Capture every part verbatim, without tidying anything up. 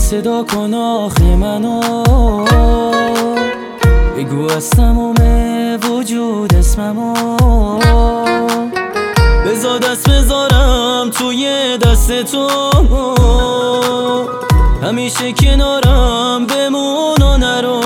صدا کن آخه منو، بگو از تموم وجود اسممو، بذار دست بذارم توی دست تو، همیشه کنارم بمون و نرو.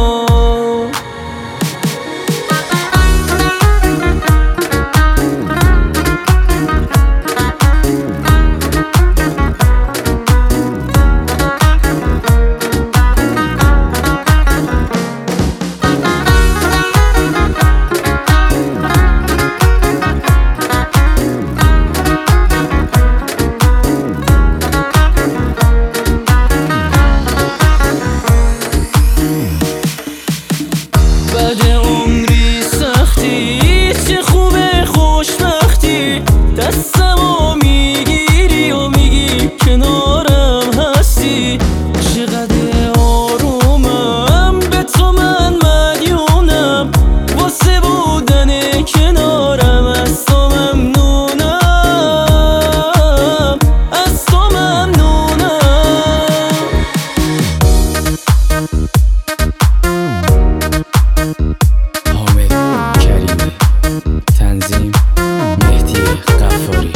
بعد عمری سختی چه خوبه خوشبختی، دستمو میگیری و میگی کنارم هستی، چقدر آرومم به تو من مدیونم، واسه بودن کنارم از تو ممنونم، از تو ممنونم. حامد کریمی، تنظیم مهدی غفاری.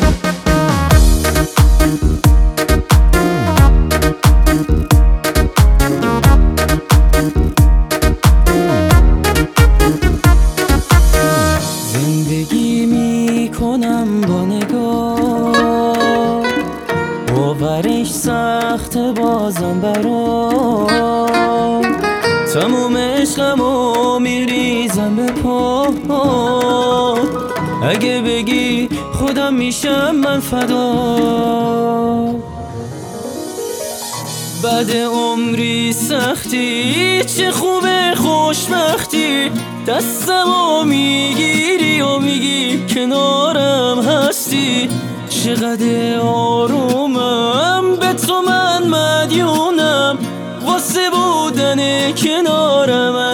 زندگی میکنم با نگاه، باورش سخت بازم برام، تموم عشقمو میریزم به پا، اگه بگی خودم میشم من فدا. بعد عمری سختی چه خوبه خوشبختی، دستمو میگیری و میگی کنارم هستی، چقدر آرومم به تو من مدیونم، واسه بودن کنارم